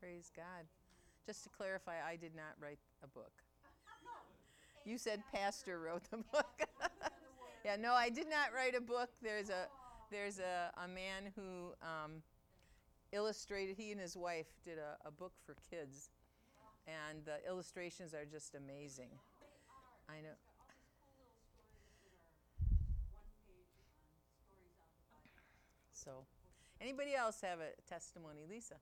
Praise God. Just to clarify, I did not write a book. You said pastor wrote the book. Yeah, no, I did not write a book. There's a man who illustrated, he and his wife did a book for kids. And the illustrations are just amazing. I know. So, anybody else have a testimony? Lisa?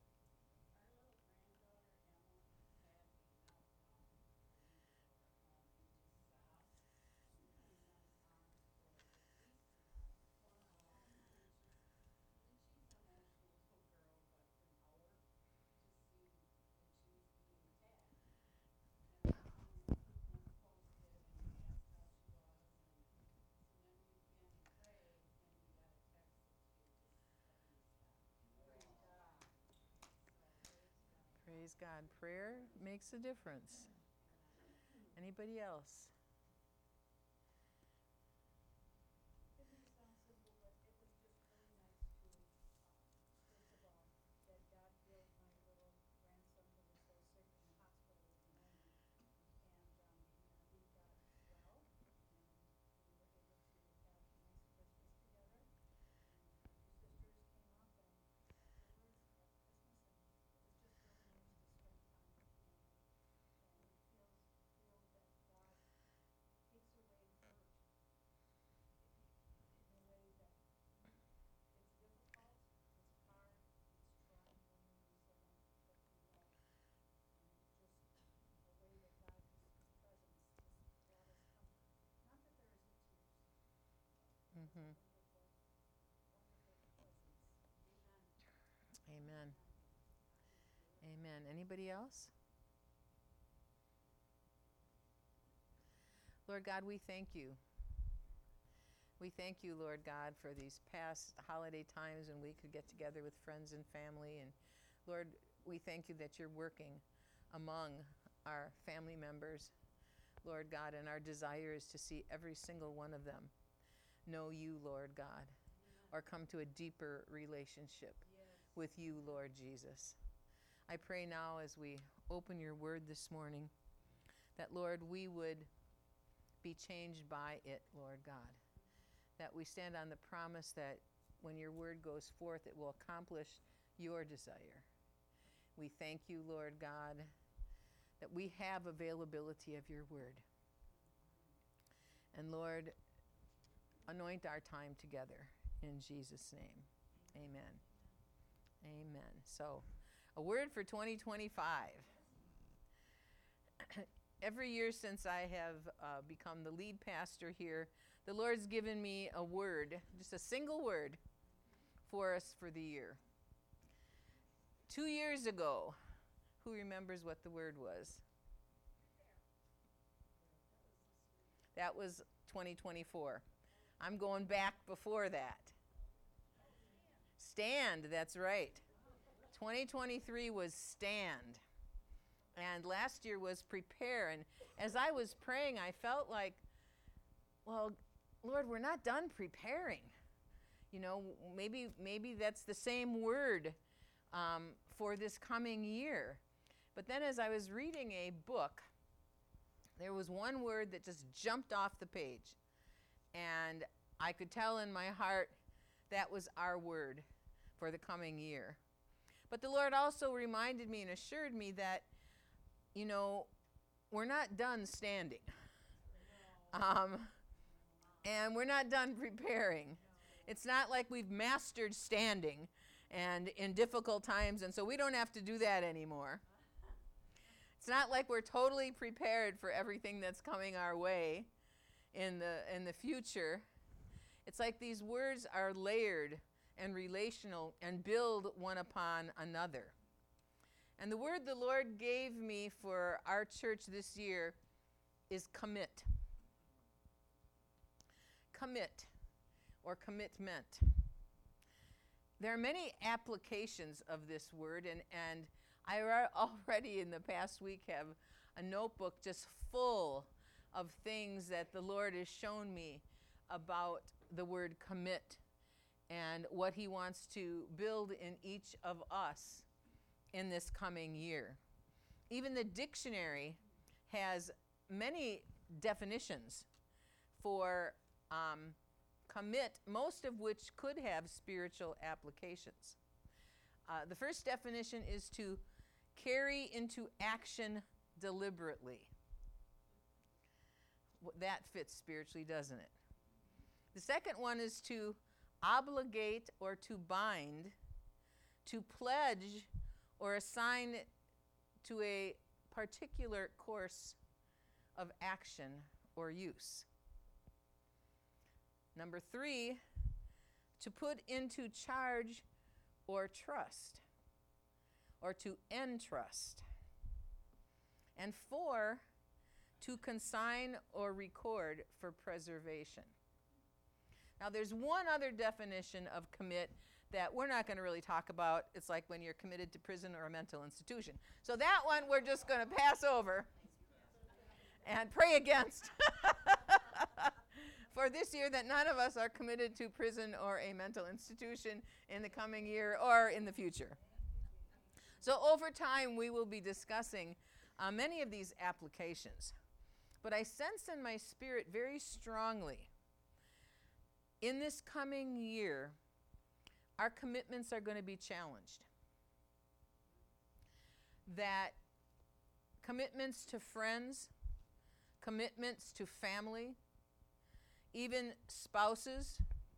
Praise God. Prayer makes a difference. Anybody else? Mm-hmm. Amen. Amen. Anybody else? Lord God, we thank you. We thank you, Lord God, for these past holiday times when we could get together with friends and family. And Lord, we thank you that you're working among our family members, Lord God, and our desire is to see every single one of them know you, Lord God, or come to a deeper relationship with you, Lord Jesus. I pray now as we open your word this morning that, Lord, we would be changed by it, Lord God. That we stand on the promise that when your word goes forth, it will accomplish your desire. We thank you, Lord God, that we have availability of your word. And Lord, anoint our time together in Jesus' name. Amen. Amen. So, a word for 2025. Every year since I have become the lead pastor here, the Lord's given me a word, just a single word, for us for the year. 2 years ago, who remembers what the word was? That was 2024. I'm going back before that. Stand, that's right. 2023 was stand. And last year was prepare. And as I was praying, I felt like, well, Lord, we're not done preparing. You know, maybe that's the same word for this coming year. But then as I was reading a book, there was one word that just jumped off the page. And I could tell in my heart that was our word for the coming year. But the Lord also reminded me and assured me that, you know, we're not done standing. And we're not done preparing. It's not like we've mastered standing and in difficult times, and so we don't have to do that anymore. It's not like we're totally prepared for everything that's coming our way in the future. It's like these words are layered and relational and build one upon another. And the word the Lord gave me for our church this year is commit. Commit or commitment. There are many applications of this word, and I already in the past week have a notebook just full of things that the Lord has shown me about the word commit and what he wants to build in each of us in this coming year. Even the dictionary has many definitions for commit, most of which could have spiritual applications. The first definition is to carry into action deliberately. That fits spiritually, doesn't it? The second one is to obligate or to bind, to pledge or assign to a particular course of action or use. Number 3, to put into charge or trust, or to entrust. And 4, to consign or record for preservation. Now, there's one other definition of commit that we're not going to really talk about. It's like when you're committed to prison or a mental institution. So that one we're just going to pass over and pray against for this year, that none of us are committed to prison or a mental institution in the coming year or in the future. So over time, we will be discussing many of these applications. But I sense in my spirit very strongly, in this coming year, our commitments are going to be challenged. That commitments to friends, commitments to family, even spouses,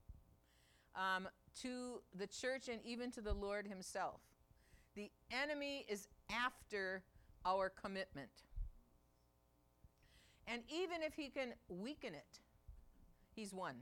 to the church and even to the Lord himself. The enemy is after our commitment. And even if he can weaken it, he's won.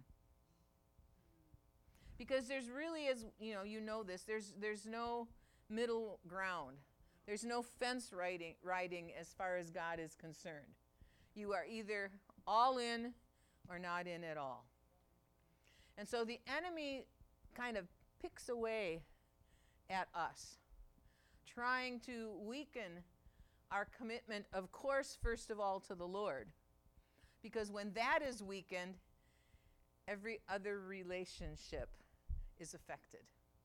Because there's really, as you know this, there's no middle ground. There's no fence riding as far as God is concerned. You are either all in or not in at all. And so the enemy kind of picks away at us, trying to weaken our commitment, of course, first of all, to the Lord. Because when that is weakened, every other relationship is affected.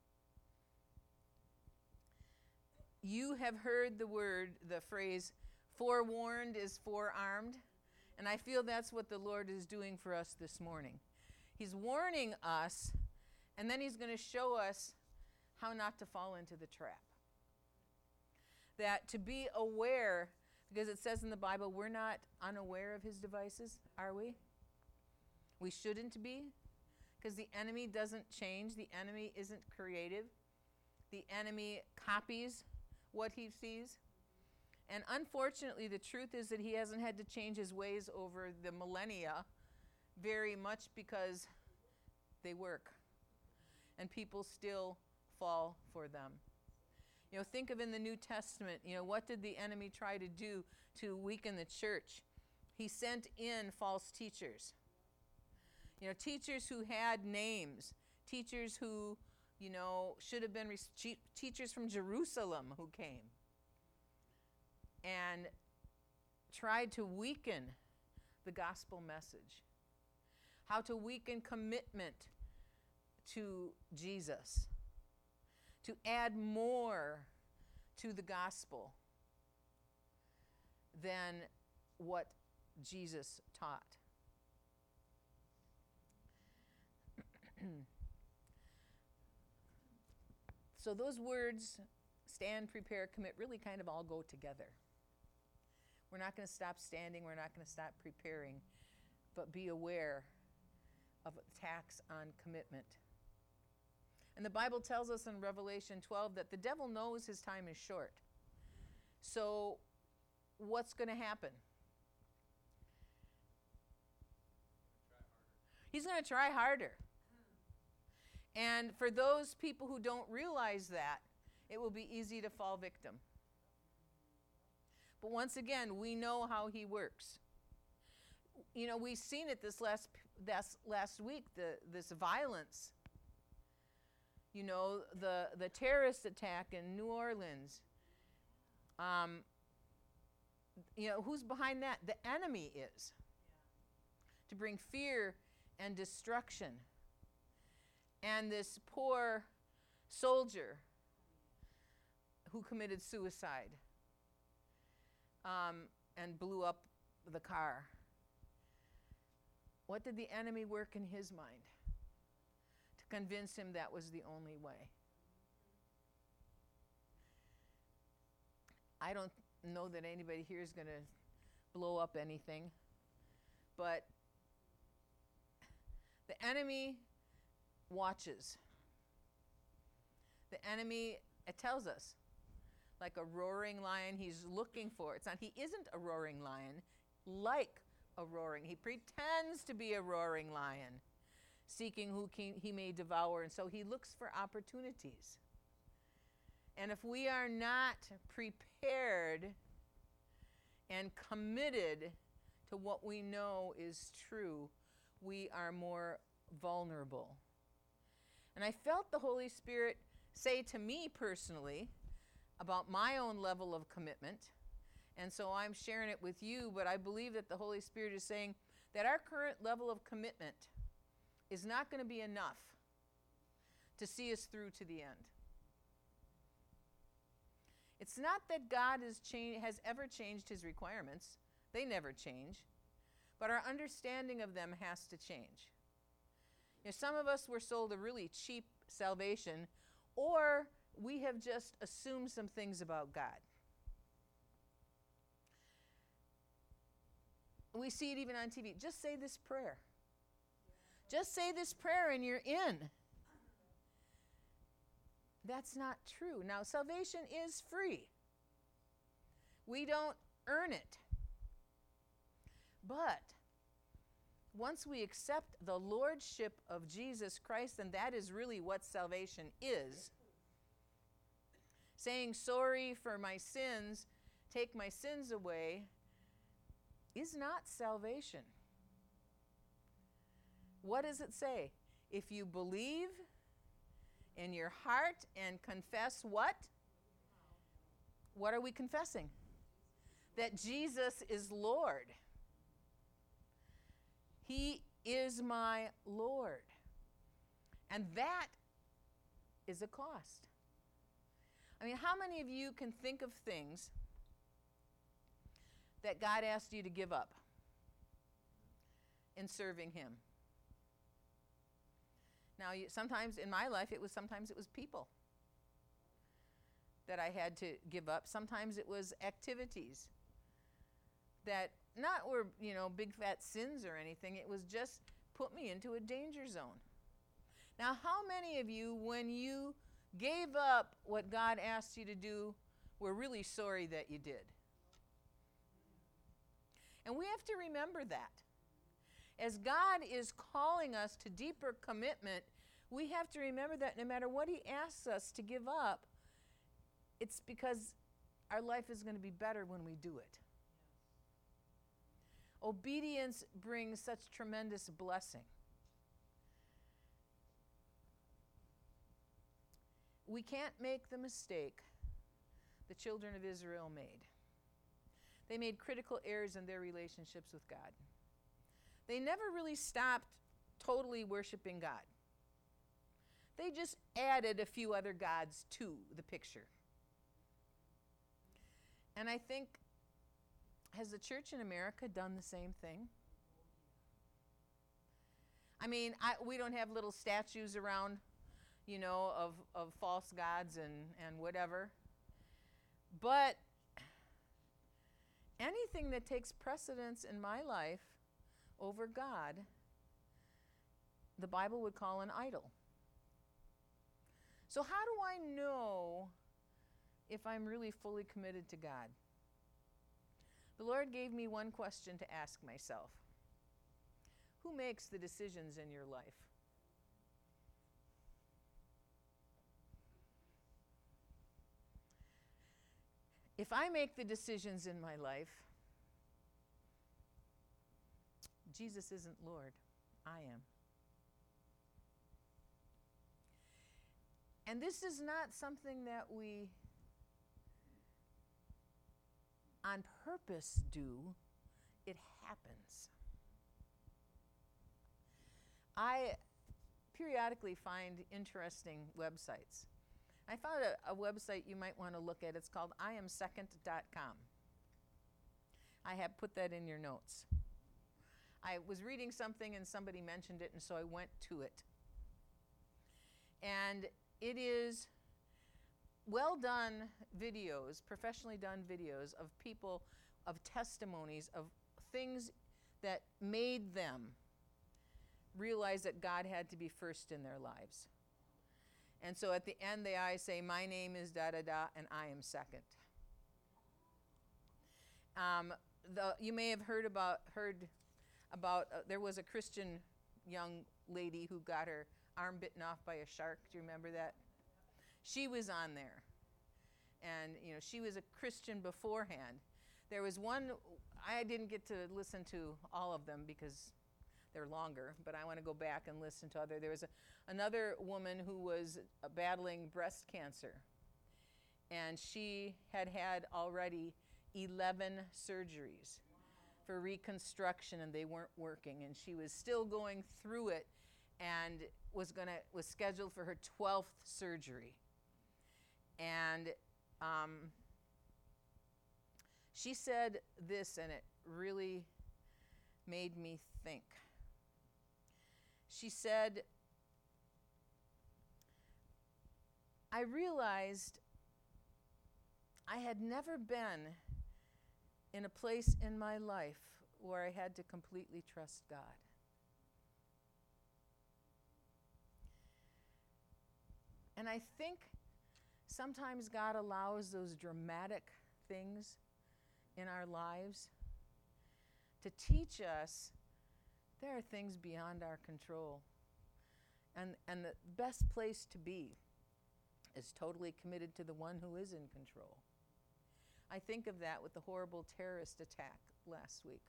You have heard the phrase, forewarned is forearmed. And I feel that's what the Lord is doing for us this morning. He's warning us, and then he's going to show us how not to fall into the trap. That to be aware, because it says in the Bible, we're not unaware of his devices, are we? We shouldn't be, because the enemy doesn't change. The enemy isn't creative. The enemy copies what he sees. And unfortunately, the truth is that he hasn't had to change his ways over the millennia very much, because they work. And people still fall for them. Think of in the New Testament, what did the enemy try to do to weaken the church? He sent in false teachers. Teachers who had names. Teachers who, should have been teachers from Jerusalem who came and tried to weaken the gospel message. How to weaken commitment to Jesus. To add more to the gospel than what Jesus taught. So those words, stand, prepare, commit, really kind of all go together. We're not going to stop standing. We're not going to stop preparing. But be aware of attacks on commitment. And the Bible tells us in Revelation 12 that the devil knows his time is short. So what's going to happen? He's going to try harder. And for those people who don't realize that, it will be easy to fall victim. But once again, we know how he works. We've seen it this last week, this violence. The terrorist attack in New Orleans. Who's behind that? The enemy is. To bring fear and destruction. And this poor soldier who committed suicide and blew up the car. What did the enemy work in his mind to convince him that was the only way? I don't know that anybody here is going to blow up anything, but the enemy watches. The enemy, it tells us, like a roaring lion, he's looking for. It's not, he isn't a roaring lion, like a roaring. He pretends to be a roaring lion, seeking who he may devour, and so he looks for opportunities. And if we are not prepared and committed to what we know is true, we are more vulnerable. And I felt the Holy Spirit say to me personally about my own level of commitment. And so I'm sharing it with you, but I believe that the Holy Spirit is saying that our current level of commitment is not going to be enough to see us through to the end. It's not that God has ever changed his requirements. They never change. But our understanding of them has to change. You know, some of us were sold a really cheap salvation, or we have just assumed some things about God. We see it even on TV. Just say this prayer. Just say this prayer and you're in. That's not true. Now, salvation is free. We don't earn it. But once we accept the lordship of Jesus Christ, and that is really what salvation is, saying sorry for my sins, take my sins away, is not salvation. What does it say? If you believe in your heart and confess what? What are we confessing? That Jesus is Lord. He is my Lord. And that is a cost. I mean, how many of you can think of things that God asked you to give up in serving him? Now, sometimes in my life, it was people that I had to give up. Sometimes it was activities that not were, big fat sins or anything. It was just put me into a danger zone. Now, how many of you, when you gave up what God asked you to do, were really sorry that you did? And we have to remember that. As God is calling us to deeper commitment, we have to remember that no matter what he asks us to give up, it's because our life is going to be better when we do it. Obedience brings such tremendous blessing. We can't make the mistake the children of Israel made. They made critical errors in their relationships with God. They never really stopped totally worshiping God. They just added a few other gods to the picture. And I think, has the church in America done the same thing? I mean, we don't have little statues around, of false gods and whatever. But anything that takes precedence in my life over God, the Bible would call an idol. So how do I know if I'm really fully committed to God? The Lord gave me one question to ask myself. Who makes the decisions in your life? If I make the decisions in my life, Jesus isn't Lord. I am. And this is not something that we on purpose do. It happens. I periodically find interesting websites I found a website you might want to look at. It's called iamsecond.com. I have put that in your notes. I was reading something and somebody mentioned it, and so I went to it. And it is well done videos, professionally done videos of people, of testimonies, of things that made them realize that God had to be first in their lives. And so at the end, they always say, my name is da-da-da, and I am second. You may have heard about there was a Christian young lady who got her arm bitten off by a shark. Do you remember that? She was on there. And, she was a Christian beforehand. There was one, I didn't get to listen to all of them because they're longer, but I want to go back and listen to other. There was another woman who was battling breast cancer, and she had already 11 surgeries for reconstruction, and they weren't working, and she was still going through it, and was scheduled for her 12th surgery. And she said this, and it really made me think. She said, I realized I had never been in a place in my life where I had to completely trust God. And I think sometimes God allows those dramatic things in our lives to teach us there are things beyond our control. And the best place to be is totally committed to the one who is in control. I think of that with the horrible terrorist attack last week.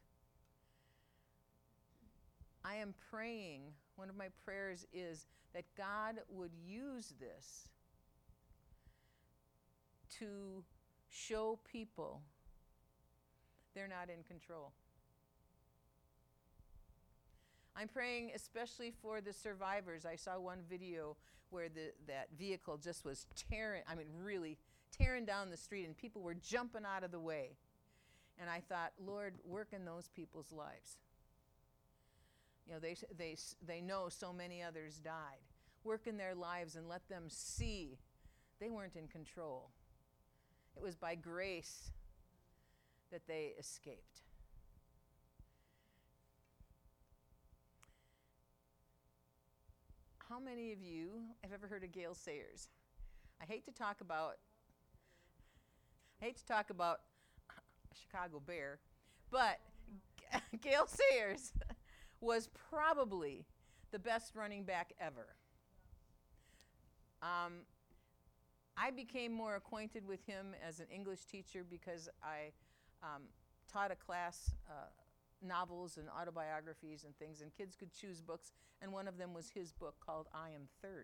I am praying, one of my prayers is that God would use this to show people they're not in control. I'm praying especially for the survivors. I saw one video where that vehicle just was really tearing down the street, and people were jumping out of the way. And I thought, Lord, work in those people's lives. They know so many others died. Work in their lives and let them see they weren't in control. It was by grace that they escaped. How many of you have ever heard of Gale Sayers? I hate to talk about Chicago Bear, but Gale Sayers was probably the best running back ever. I became more acquainted with him as an English teacher because I taught a class, novels and autobiographies and things, and kids could choose books, and one of them was his book called I Am Third.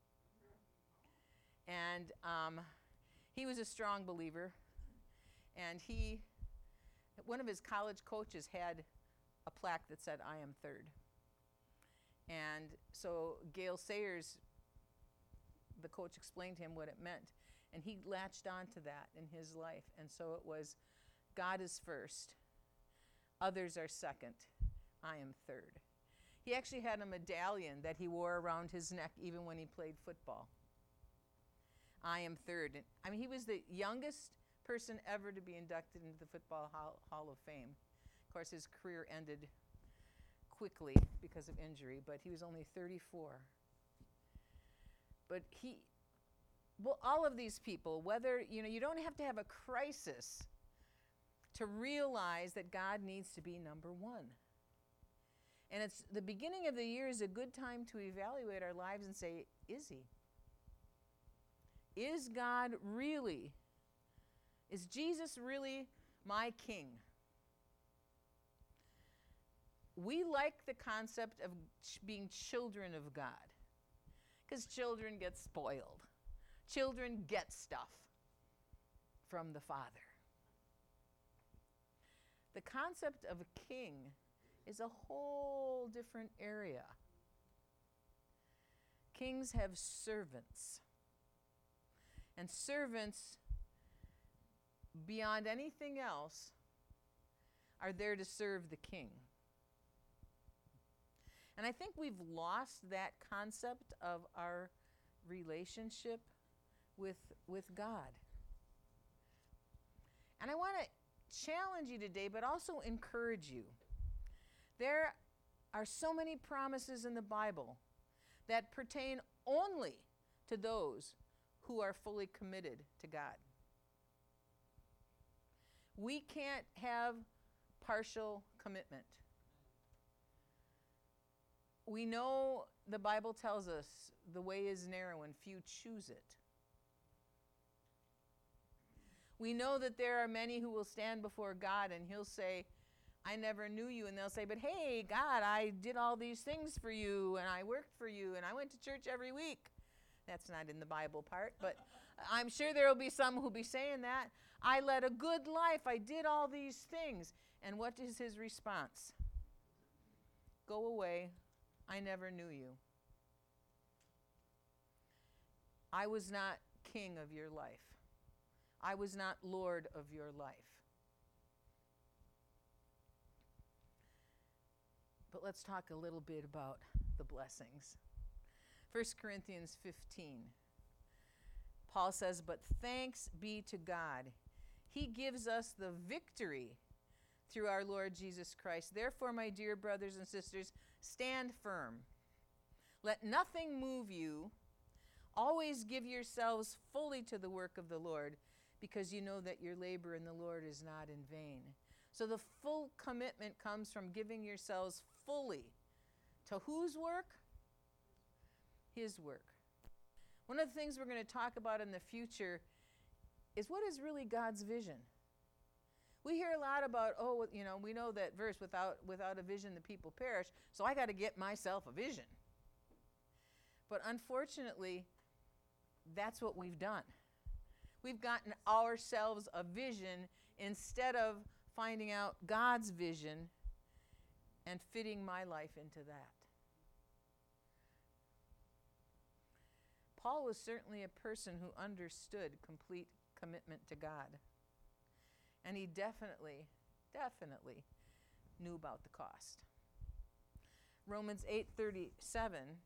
And he was a strong believer, and one of his college coaches had a plaque that said I am third. And so Gale Sayers, the coach, explained to him what it meant, and he latched onto that in his life. And so it was, God is first, others are second, I am third. He actually had a medallion that he wore around his neck even when he played football. I am third. He was the youngest person ever to be inducted into the Football Hall of Fame. Of course, his career ended quickly because of injury, but he was only 34. But all of these people, whether, you don't have to have a crisis to realize that God needs to be number one. And it's the beginning of the year is a good time to evaluate our lives and say, is he? Is God really, is Jesus really my king? We like the concept of being children of God because children get spoiled. Children get stuff from the Father. The concept of a king is a whole different area. Kings have servants. And servants, beyond anything else, are there to serve the king. And I think we've lost that concept of our relationship with God. And I want to challenge you today, but also encourage you. There are so many promises in the Bible that pertain only to those who are fully committed to God. We can't have partial commitment. We know the Bible tells us the way is narrow and few choose it. We know that there are many who will stand before God and he'll say, I never knew you. And they'll say, but hey, God, I did all these things for you and I worked for you and I went to church every week. That's not in the Bible part, but I'm sure there will be some who'll be saying that. I led a good life. I did all these things. And what is his response? Go away. I never knew you. I was not king of your life. I was not Lord of your life. But let's talk a little bit about the blessings. 1 Corinthians 15. Paul says, but thanks be to God. He gives us the victory through our Lord Jesus Christ. Therefore, my dear brothers and sisters, stand firm. Let nothing move you. Always give yourselves fully to the work of the Lord, because you know that your labor in the Lord is not in vain. So the full commitment comes from giving yourselves fully to whose work? His work. One of the things we're going to talk about in the future is what is really God's vision. We hear a lot about, we know that verse, without a vision the people perish, so I got to get myself a vision. But unfortunately, that's what we've done. We've gotten ourselves a vision instead of finding out God's vision and fitting my life into that. Paul was certainly a person who understood complete commitment to God. And he definitely knew about the cost. Romans 8:37,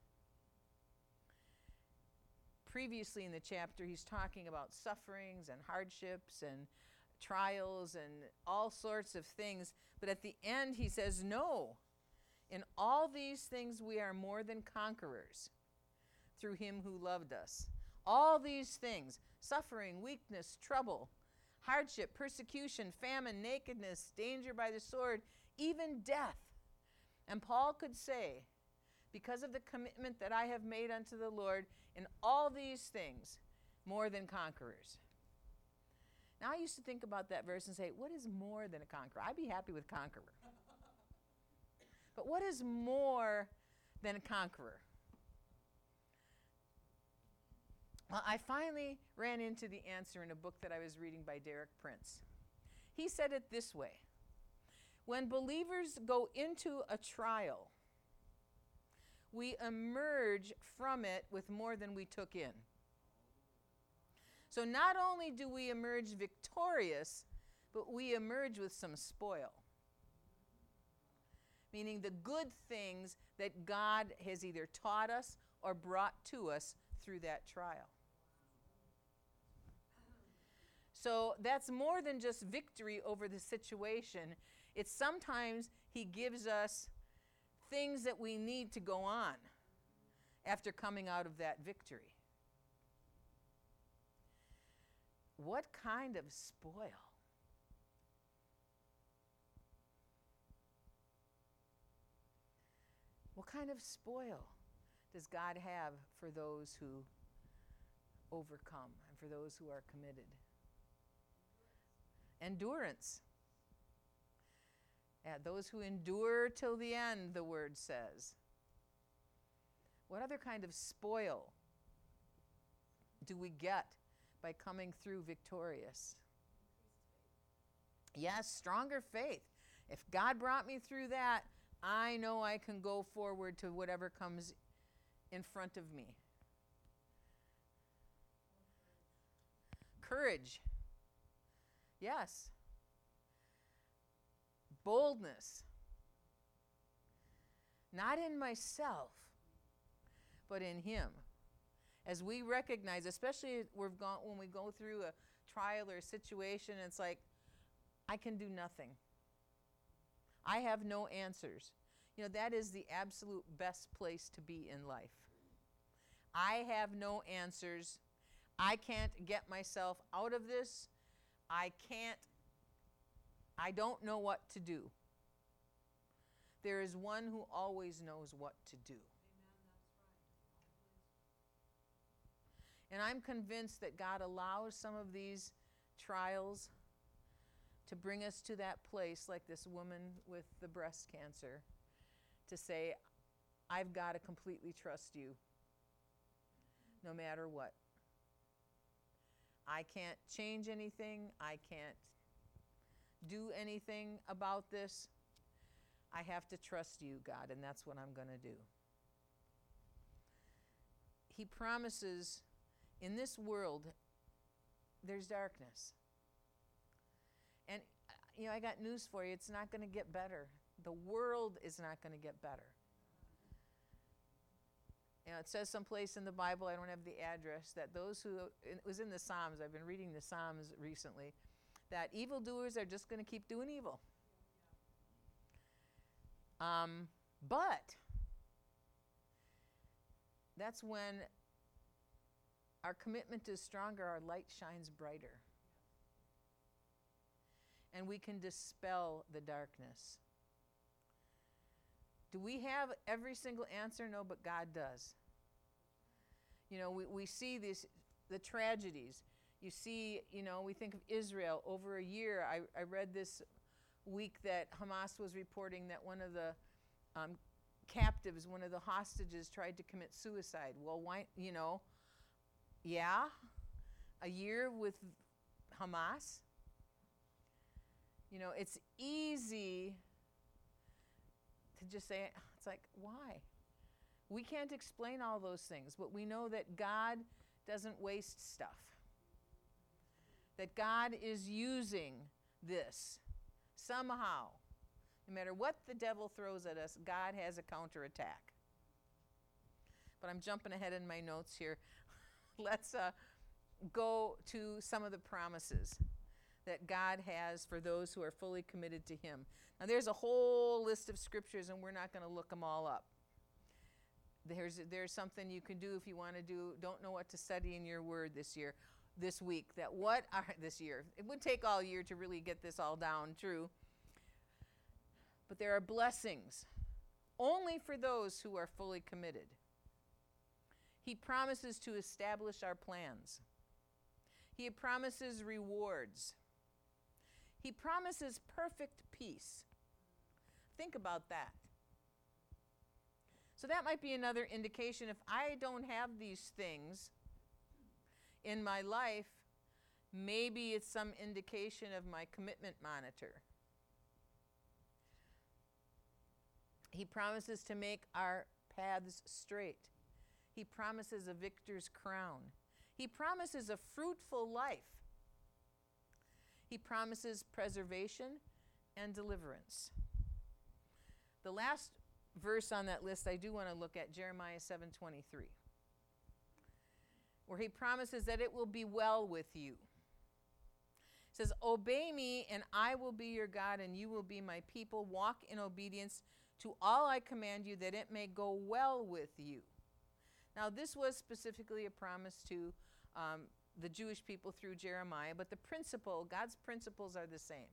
previously in the chapter, he's talking about sufferings and hardships and trials and all sorts of things. But at the end, he says, no, in all these things we are more than conquerors through him who loved us. All these things, suffering, weakness, trouble, hardship, persecution, famine, nakedness, danger by the sword, even death. And Paul could say, because of the commitment that I have made unto the Lord, in all these things, more than conquerors. Now I used to think about that verse and say, what is more than a conqueror? I'd be happy with conqueror. But what is more than a conqueror? Well, I finally ran into the answer in a book that I was reading by Derek Prince. He said it this way: when believers go into a trial, we emerge from it with more than we took in. So not only do we emerge victorious, but we emerge with some spoil. Meaning the good things that God has either taught us or brought to us through that trial. So that's more than just victory over the situation. It's sometimes he gives us things that we need to go on after coming out of that victory. What kind of spoil? What kind of spoil does God have for those who overcome and for those who are committed? Endurance. Those who endure till the end, the word says. What other kind of spoil do we get by coming through victorious? Yes, stronger faith. If God brought me through that, I know I can go forward to whatever comes in front of me. Courage. Yes. Boldness. Not in myself, but in Him. As we recognize, especially when we go through a trial or a situation, it's like, I can do nothing. I have no answers. You know, that is the absolute best place to be in life. I have no answers. I can't get myself out of this. I don't know what to do. There is one who always knows what to do. And I'm convinced that God allows some of these trials to bring us to that place, like this woman with the breast cancer, to say, I've got to completely trust you, no matter what. I can't change anything. I can't do anything about this. I have to trust you, God, and that's what I'm going to do. He promises, in this world, there's darkness. And, you know, I got news for you. It's not going to get better. The world is not going to get better. You know, it says someplace in the Bible, I don't have the address, that those who, it was in the Psalms, I've been reading the Psalms recently, that evildoers are just going to keep doing evil. But that's when our commitment is stronger, our light shines brighter. And we can dispel the darkness. Do we have every single answer? No, but God does. You know, we see the tragedies. You see, you know, we think of Israel over a year. I read this week that Hamas was reporting that one of the captives, one of the hostages, tried to commit suicide. Well, why, you know, yeah, a year with Hamas. You know, it's easy to just say, it's like, why? We can't explain all those things, but we know that God doesn't waste stuff. That God is using this somehow. No matter what the devil throws at us, God has a counterattack. But I'm jumping ahead in my notes here. Let's go to some of the promises that God has for those who are fully committed to Him. Now, there's a whole list of scriptures, and we're not going to look them all up. There's something you can do if you want to do, don't know what to study in your word this week. This year. It would take all year to really get this all down, true. But there are blessings only for those who are fully committed. He promises to establish our plans. He promises rewards. He promises perfect peace. Think about that. So that might be another indication. If I don't have these things in my life, maybe it's some indication of my commitment monitor. He promises to make our paths straight. He promises a victor's crown. He promises a fruitful life. He promises preservation and deliverance. The last verse on that list I do want to look at, Jeremiah 7:23, where he promises that it will be well with you. It says, "Obey me, and I will be your God, and you will be my people. Walk in obedience to all I command you, that it may go well with you." Now, this was specifically a promise to the Jewish people through Jeremiah, but the principle, God's principles are the same.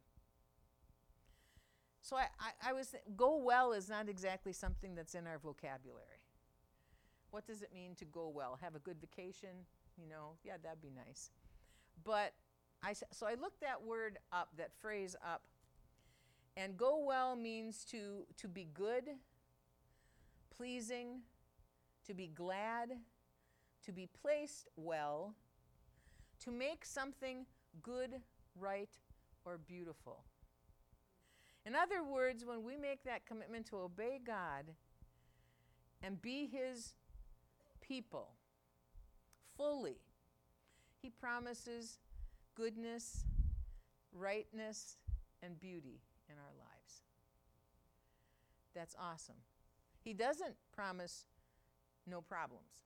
So go well is not exactly something that's in our vocabulary. What does it mean to go well? Have a good vacation? You know, yeah, that'd be nice. But I looked that word up, that phrase up, and go well means to be good, pleasing, to be glad, to be placed well, to make something good, right, or beautiful. In other words, when we make that commitment to obey God and be His people fully, He promises goodness, rightness, and beauty in our lives. That's awesome. He doesn't promise no problems,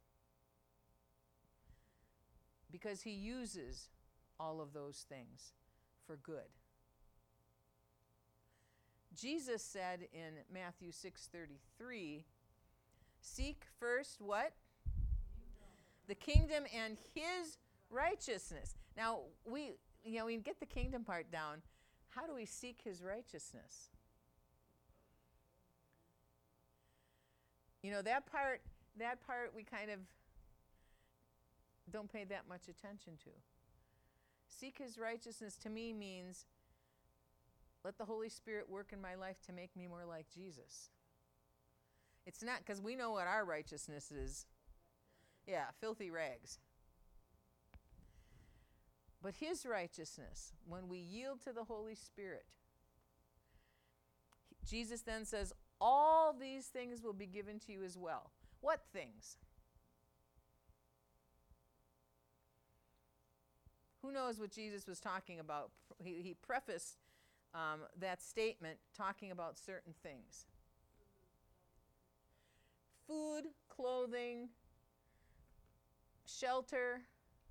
because he uses all of those things for good. Jesus said in Matthew 6:33, seek first what? The kingdom and his righteousness. Now, we get the kingdom part down. How do we seek his righteousness? That part we kind of don't pay that much attention to. Seek his righteousness to me means let the Holy Spirit work in my life to make me more like Jesus. It's not because we know what our righteousness is. Yeah, filthy rags. But his righteousness, when we yield to the Holy Spirit, Jesus then says, all these things will be given to you as well. What things? Who knows what Jesus was talking about? He prefaced that statement talking about certain things. Food, clothing, shelter,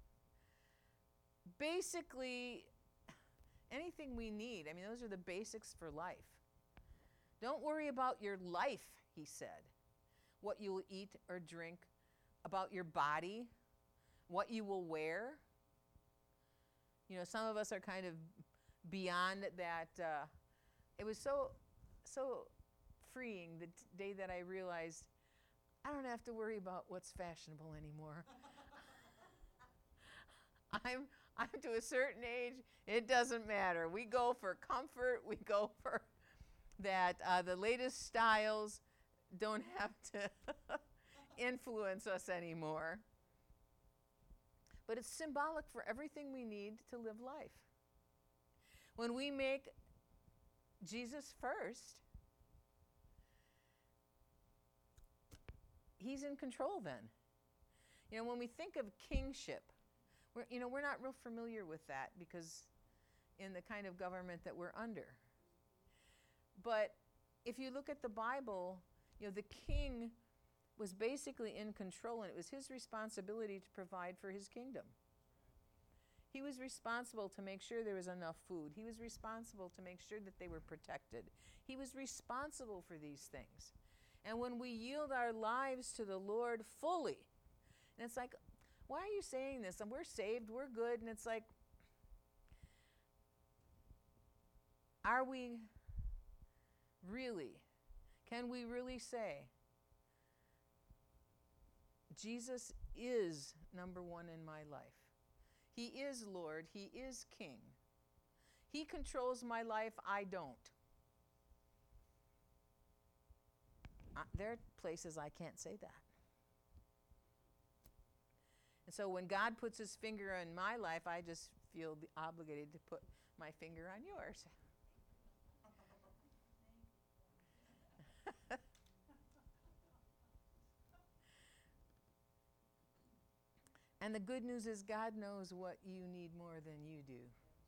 basically anything we need. I mean, those are the basics for life. Don't worry about your life, he said. What you will eat or drink, about your body, what you will wear. Some of us are kind of beyond that. It was so freeing the day that I realized I don't have to worry about what's fashionable anymore. I'm to a certain age, it doesn't matter. We go for comfort. We go for that. The latest styles don't have to influence us anymore. But it's symbolic for everything we need to live life. When we make Jesus first, he's in control then. When we think of kingship, we're not real familiar with that because in the kind of government that we're under. But if you look at the Bible, the king was basically in control, and it was his responsibility to provide for his kingdom. He was responsible to make sure there was enough food. He was responsible to make sure that they were protected. He was responsible for these things. And when we yield our lives to the Lord fully, and it's like, why are you saying this? And we're saved, we're good. And it's like, are we really, can we really say, Jesus is number one in my life? He is Lord. He is King. He controls my life. I don't. There are places I can't say that. And so when God puts his finger on my life, I just feel obligated to put my finger on yours. And the good news is God knows what you need more than you do.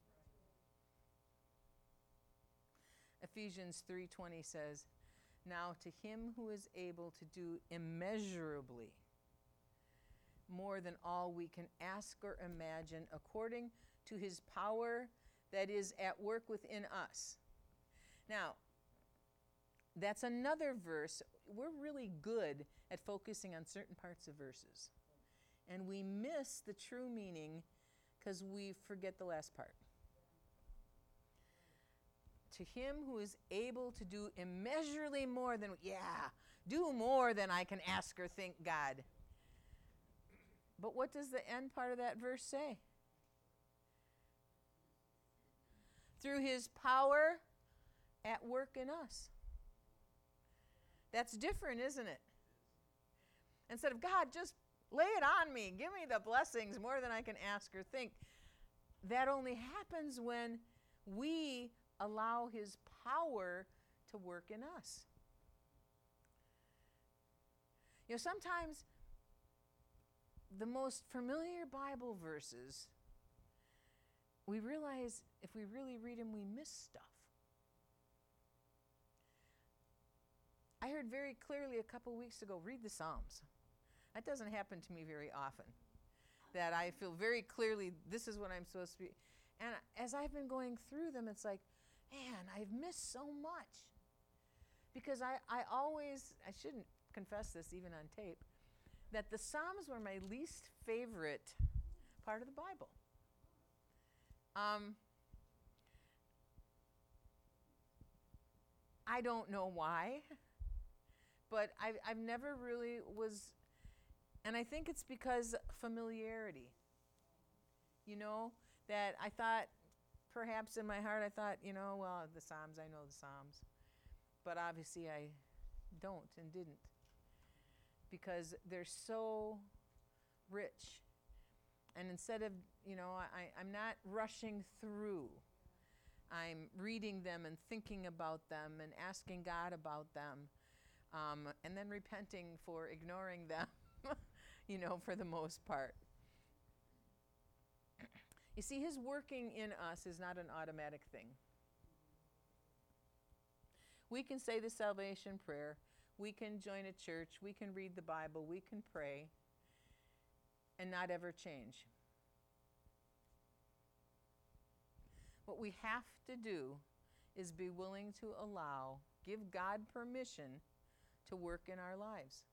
Ephesians 3:20 says, now to him who is able to do immeasurably more than all we can ask or imagine, according to his power that is at work within us. Now, that's another verse. We're really good at focusing on certain parts of verses. And we miss the true meaning because we forget the last part. To him who is able to do immeasurably more than, do more than I can ask or think, God. But what does the end part of that verse say? Through his power at work in us. That's different, isn't it? Instead of, God, just lay it on me. Give me the blessings more than I can ask or think. That only happens when we allow his power to work in us. Sometimes the most familiar Bible verses we realize if we really read them, we miss stuff. I heard very clearly a couple weeks ago, read the Psalms. That doesn't happen to me very often, that I feel very clearly this is what I'm supposed to be. And as I've been going through them, it's like, man, I've missed so much. Because I shouldn't confess this even on tape, that the Psalms were my least favorite part of the Bible. I don't know why, but I've never really was, and I think it's because familiarity. You know, that I thought, perhaps in my heart, I thought, well, the Psalms, I know the Psalms. But obviously I don't and didn't, because they're so rich. And instead of, I'm not rushing through. I'm reading them and thinking about them and asking God about them, and then repenting for ignoring them, for the most part. You see, his working in us is not an automatic thing. We can say the salvation prayer. We can join a church. We can read the Bible. We can pray and not ever change. What we have to do is be willing to give God permission to work in our lives.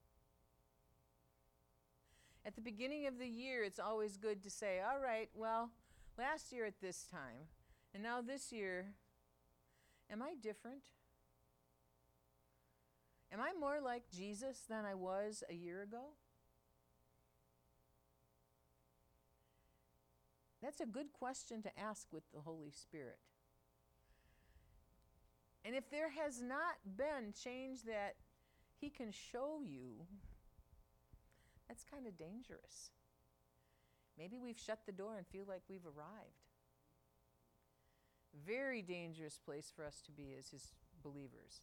At the beginning of the year, it's always good to say, all right, well, last year at this time, and now this year, am I different? Am I more like Jesus than I was a year ago? That's a good question to ask with the Holy Spirit. And if there has not been change that he can show you, that's kind of dangerous. Maybe we've shut the door and feel like we've arrived. Very dangerous place for us to be as his believers.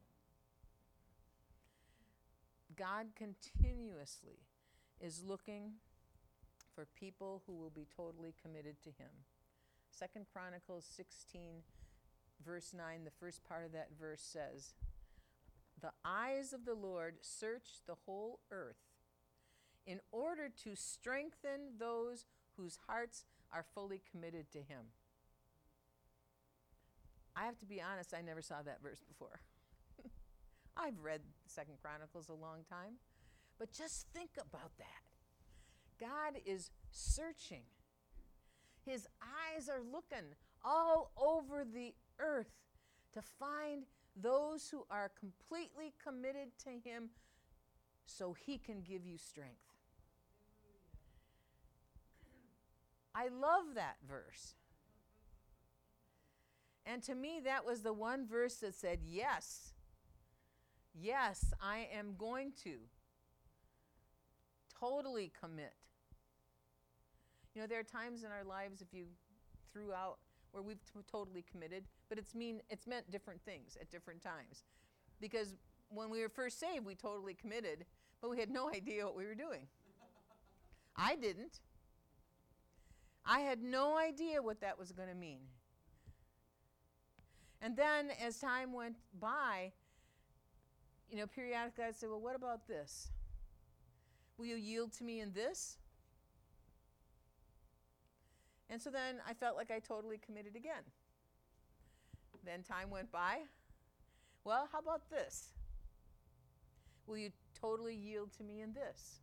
God continuously is looking for people who will be totally committed to him. 2 Chronicles 16, verse 9, the first part of that verse says, "The eyes of the Lord search the whole earth in order to strengthen those whose hearts are fully committed to him." I have to be honest, I never saw that verse before. I've read 2 Chronicles a long time, but just think about that. God is searching. His eyes are looking all over the earth to find those who are completely committed to him so he can give you strength. I love that verse. And to me, that was the one verse that said, yes, I am going to totally commit. There are times in our lives, if you threw out, where we've totally committed, but it's meant different things at different times. Because when we were first saved, we totally committed, but we had no idea what we were doing. I didn't. I had no idea what that was going to mean. And then as time went by, periodically I'd say, well, what about this? Will you yield to me in this? And so then I felt like I totally committed again. Then time went by. Well, how about this? Will you totally yield to me in this?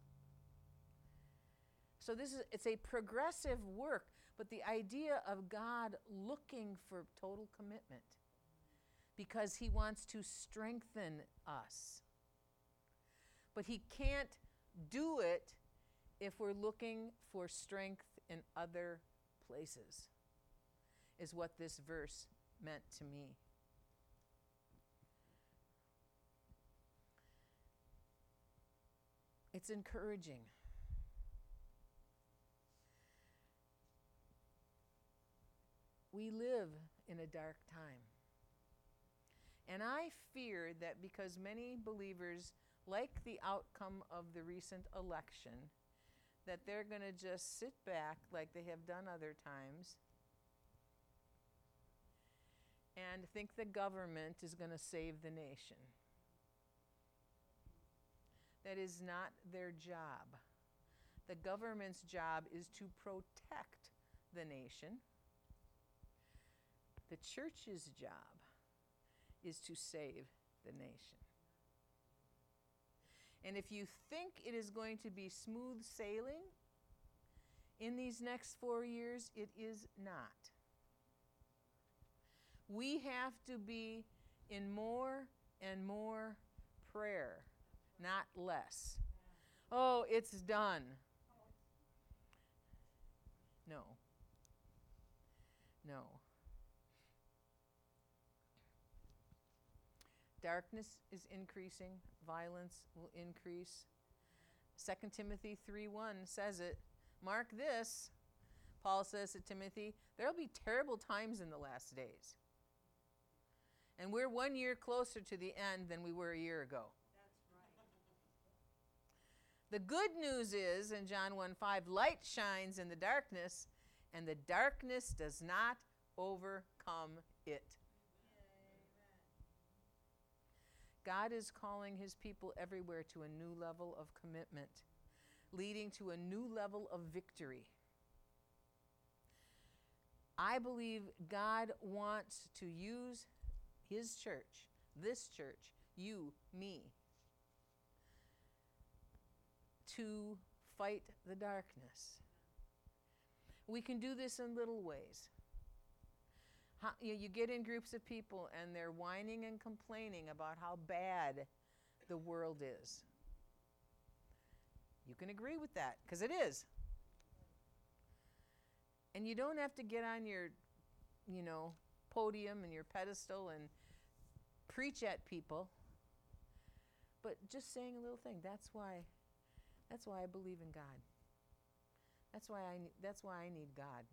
So it's a progressive work, but the idea of God looking for total commitment because he wants to strengthen us. But he can't do it if we're looking for strength in other places, is what this verse meant to me. It's encouraging. We live in a dark time. And I fear that because many believers like the outcome of the recent election, that they're going to just sit back like they have done other times and think the government is going to save the nation. That is not their job. The government's job is to protect the nation. The church's job is to save the nation. And if you think it is going to be smooth sailing in these next 4 years, it is not. We have to be in more and more prayer, not less. Oh, it's done. No. No. Darkness is increasing. Violence will increase. 2 Timothy 3:1 says it. Mark this. Paul says to Timothy, there'll be terrible times in the last days. And we're 1 year closer to the end than we were a year ago. That's right. The good news is, in John 1:5, light shines in the darkness, and the darkness does not overcome it. God is calling his people everywhere to a new level of commitment, leading to a new level of victory. I believe God wants to use his church, this church, you, me, to fight the darkness. We can do this in little ways. You get in groups of people and they're whining and complaining about how bad the world is. You can agree with that, because it is. And you don't have to get on your, podium and your pedestal and preach at people. But just saying a little thing, that's why I believe in God. That's why I need God.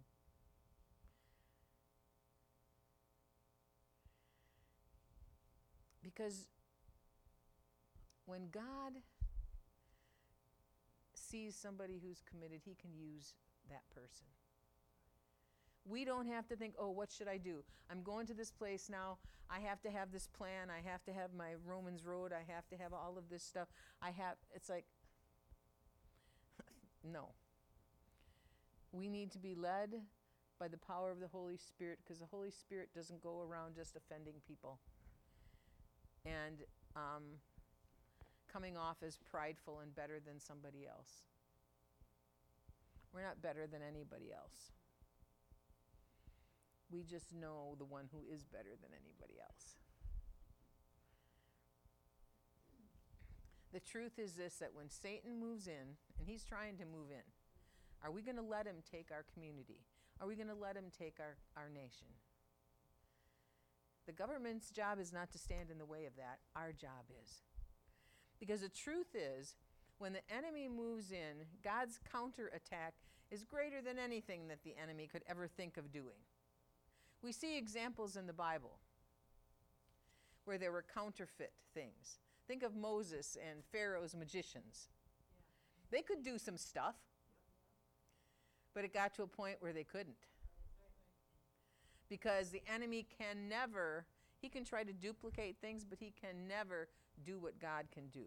Because when God sees somebody who's committed, he can use that person. We don't have to think, oh, what should I do? I'm going to this place now. I have to have this plan. I have to have my Romans Road. I have to have all of this stuff. It's like, no. We need to be led by the power of the Holy Spirit, because the Holy Spirit doesn't go around just offending people and coming off as prideful and better than somebody else. We're not better than anybody else. We just know the one who is better than anybody else. The truth is this, that when Satan moves in, and he's trying to move in, are we going to let him take our community? Are we going to let him take our nation? The government's job is not to stand in the way of that. Our job is. Because the truth is, when the enemy moves in, God's counterattack is greater than anything that the enemy could ever think of doing. We see examples in the Bible where there were counterfeit things. Think of Moses and Pharaoh's magicians. They could do some stuff, but it got to a point where they couldn't. Because the enemy he can try to duplicate things, but he can never do what God can do.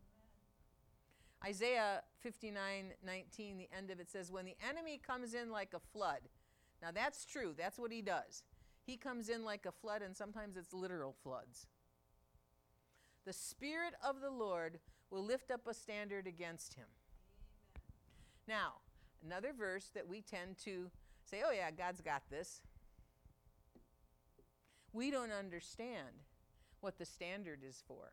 Isaiah 59:19, the end of it says, when the enemy comes in like a flood. Now that's true, that's what he does. He comes in like a flood, and sometimes it's literal floods. The Spirit of the Lord will lift up a standard against him. Amen. Now, another verse that we tend to say, oh yeah, God's got this. We don't understand what the standard is for.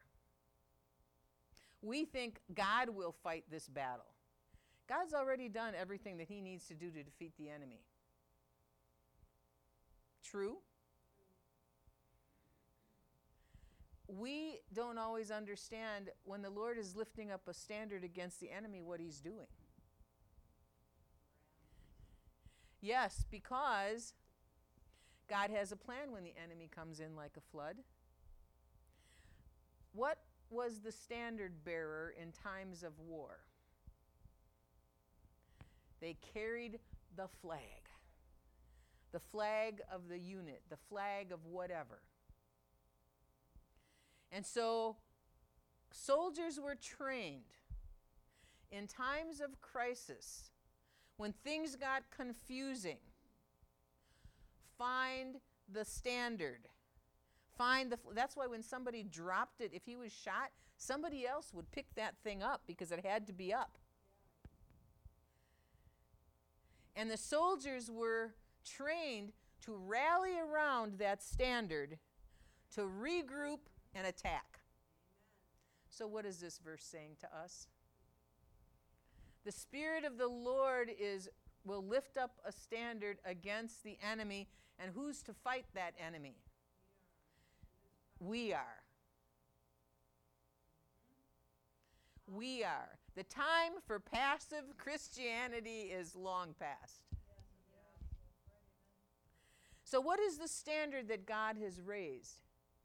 We think God will fight this battle. God's already done everything that he needs to do to defeat the enemy. True? We don't always understand when the Lord is lifting up a standard against the enemy what he's doing. Yes, because God has a plan when the enemy comes in like a flood. What was the standard bearer in times of war? They carried the flag. the flag of the unit, the flag of whatever. And so soldiers were trained in times of crisis, when things got confusing. Find the standard. That's why when somebody dropped it, if he was shot, somebody else would pick that thing up because it had to be up. And the soldiers were trained to rally around that standard, to regroup and attack. So what is this verse saying to us? The Spirit of the Lord will lift up a standard against the enemy, and who's to fight that enemy? We are. We are. The time for passive Christianity is long past. So what is the standard that God has raised?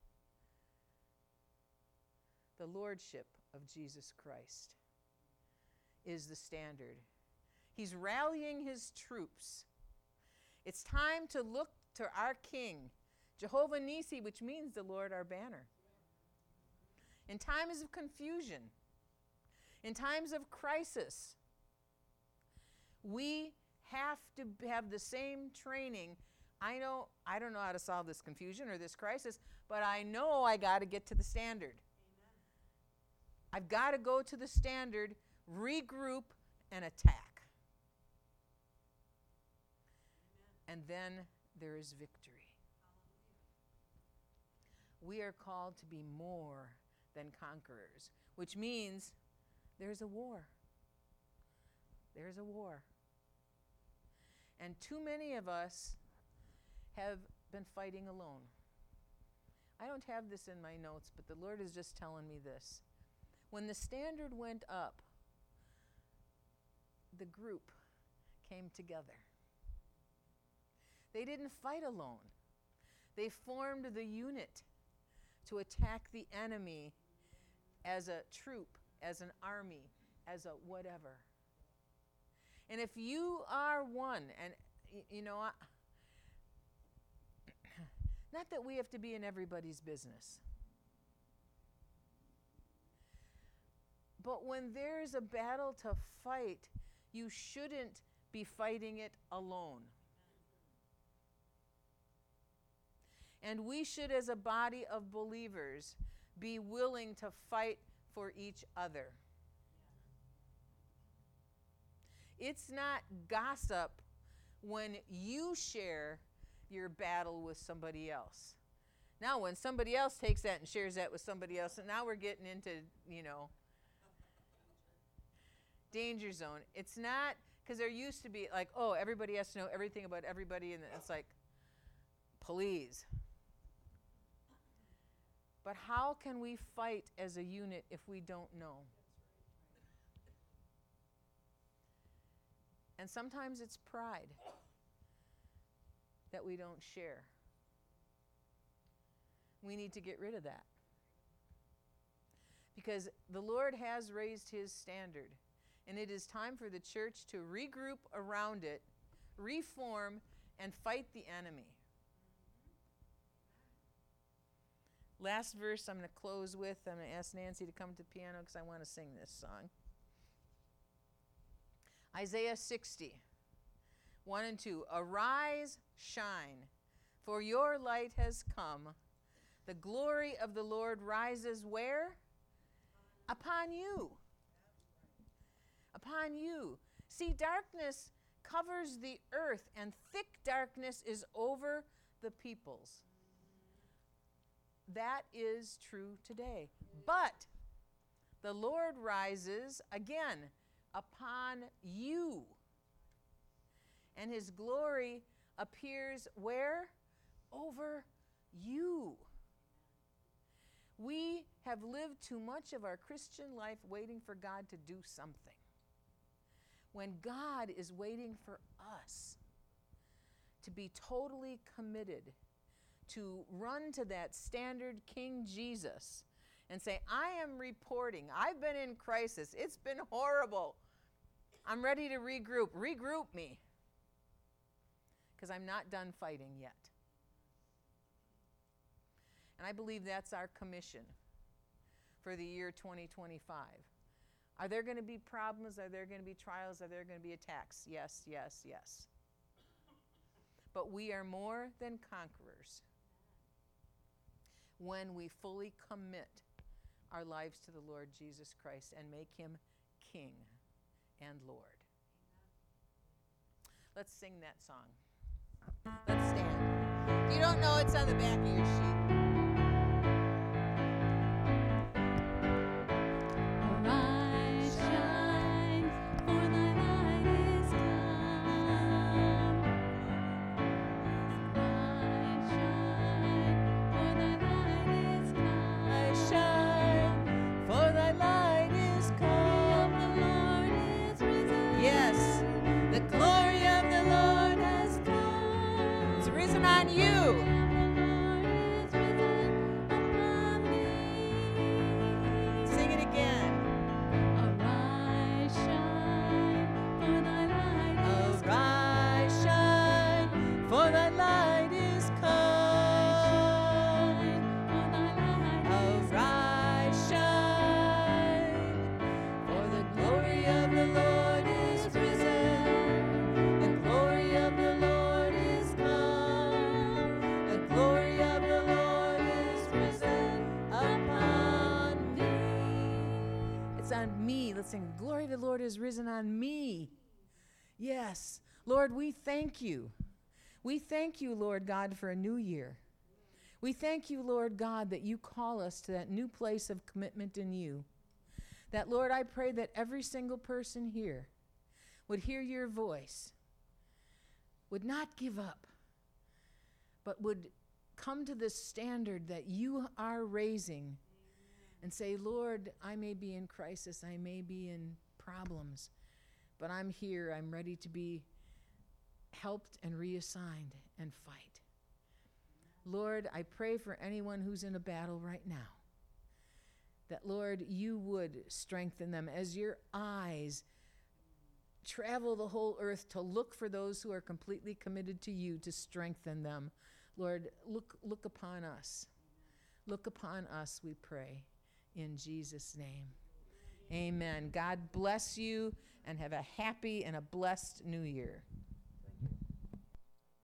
The Lordship of Jesus Christ is the standard. He's rallying his troops. It's time to look to our King, Jehovah Nissi, which means the Lord our banner. In times of confusion, in times of crisis, we have to have the same training. I don't know how to solve this confusion or this crisis, but I know I got to get to the standard. Amen. I've got to go to the standard, regroup, and attack. Amen. And then there is victory. We are called to be more than conquerors, which means there's a war. There's a war. And too many of us have been fighting alone. I don't have this in my notes, but the Lord is just telling me this. When the standard went up, the group came together. They didn't fight alone. They formed the unit to attack the enemy as a troop, as an army, as a whatever. And if you are one, and not that we have to be in everybody's business, but when there's a battle to fight, you shouldn't be fighting it alone. And we should, as a body of believers, be willing to fight for each other. It's not gossip when you share your battle with somebody else. Now, when somebody else takes that and shares that with somebody else, and now we're getting into, danger zone. It's not, because there used to be like, oh, everybody has to know everything about everybody, and it's like, please. But how can we fight as a unit if we don't know? And sometimes it's pride that we don't share. We need to get rid of that. Because the Lord has raised his standard, and it is time for the church to regroup around it, reform, and fight the enemy. Last verse I'm going to close with. I'm going to ask Nancy to come to the piano because I want to sing this song. Isaiah 60, 1 and 2. Arise, shine, for your light has come. The glory of the Lord rises where? Upon you. Upon you. See, darkness covers the earth, and thick darkness is over the peoples. That is true today. But the Lord rises again upon you. And his glory appears where? Over you. We have lived too much of our Christian life waiting for God to do something, when God is waiting for us to be totally committed, to run to that standard King Jesus and say, I am reporting. I've been in crisis. It's been horrible. I'm ready to regroup. Regroup me. because I'm not done fighting yet. And I believe that's our commission for the year 2025. Are there going to be problems? Are there going to be trials? Are there going to be attacks? Yes, yes, yes. But we are more than conquerors when we fully commit our lives to the Lord Jesus Christ and make him King and Lord. Let's sing that song. Let's stand. If you don't know, it's on the back of your sheet. Arise, shine, for thy light is come. Arise, shine, for thy light is come. Arise, shine, for thy light is come. The Lord is risen. Yes, the glory of the Lord has come. is risen on you. The Lord is risen upon thee. Sing it again. Arise, shine, for thy light is come. Arise, shine, for thy light is come. For thy light is Arise, shine, for the glory of the Lord is risen. The glory of the Lord is come. The glory of the Lord is risen upon thee. It's on me. Let's sing. The glory of the Lord is risen on me. Yes. Lord, we thank you. We thank you, Lord God, for a new year. We thank you, Lord God, that you call us to that new place of commitment in you. That, Lord, I pray that every single person here would hear your voice, would not give up, but would come to this standard that you are raising and say, Lord, I may be in crisis, I may be in problems, but I'm here, I'm ready to be helped and reassigned and fight. Lord, I pray for anyone who's in a battle right now, that, Lord, you would strengthen them as your eyes travel the whole earth to look for those who are completely committed to you, to strengthen them. Lord, look upon us. Look upon us, we pray, in Jesus' name. Amen. God bless you and have a happy and a blessed new year.